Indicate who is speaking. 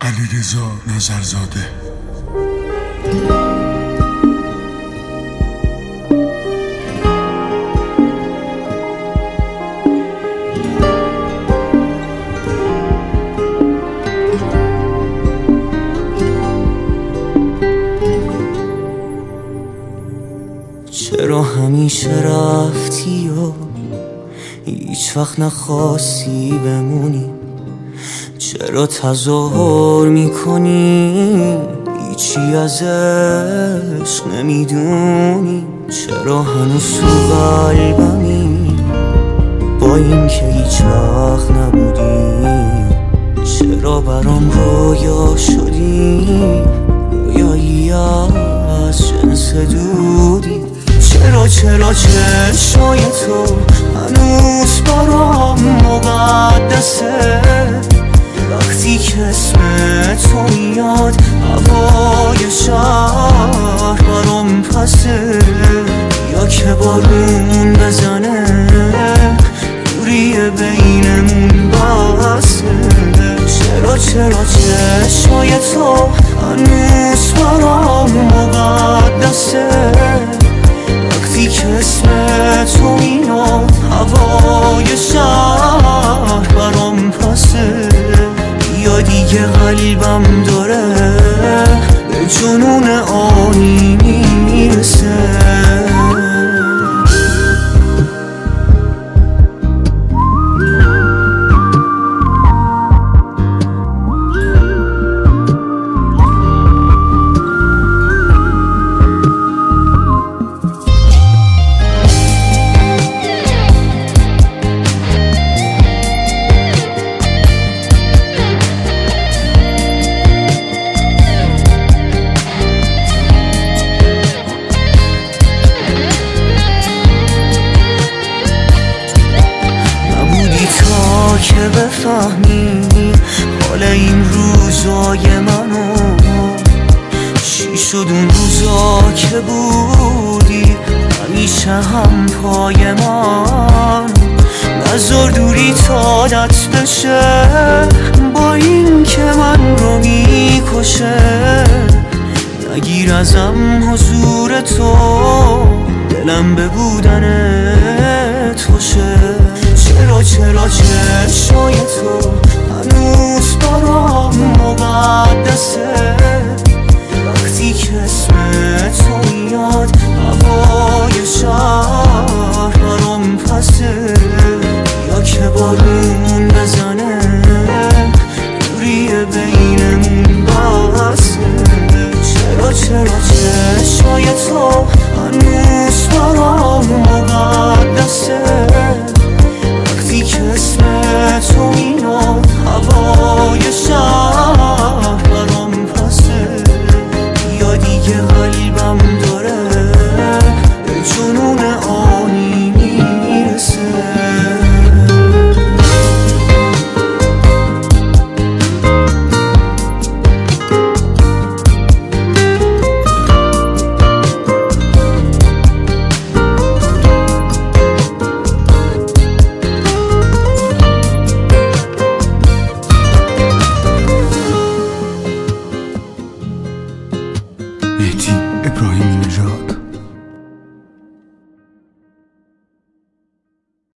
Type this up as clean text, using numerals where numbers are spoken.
Speaker 1: علیرضا نظرزاده.
Speaker 2: چرا همیشه رفتی و هیچ وقت نخواستی بمونی؟ چرا تظاهر میکنی هیچی از عشق نمیدونی؟ چرا هنوز تو قلبمی با این که هیچ وقت نبودی؟ چرا برام رویا شدی، رویایی از جنس دودی؟ چرا چشمای تو هنوز برام مقدسه؟ وقتی که اسم تو میاد هوای شهر برام پسه. یا که بارون بزنه دوری بینمون بسه. چرا چشمای تو هنوز برام مقدسه؟ وقتی که اسم تو میاد هوای شهر برام پسه. یا دیگه قلبم داره به جنون آنی میرسه. که بفهمی حال این روزای منو، چی شد اون روزا که بودی همیشه هم پای من؟ نذار دوری تا عادت بشه با این که من رو میکشه. نگیر ازم حضور تو، دلم به بودن توشه. چرا چشمای تو هنوز برام مقدسه؟ وقتی که اسم تو میاد هوای شهر برام پسه. یا که بارون بزنه دوری بینمون بسه. چرا چشمای تو هنوز برام مقدسه؟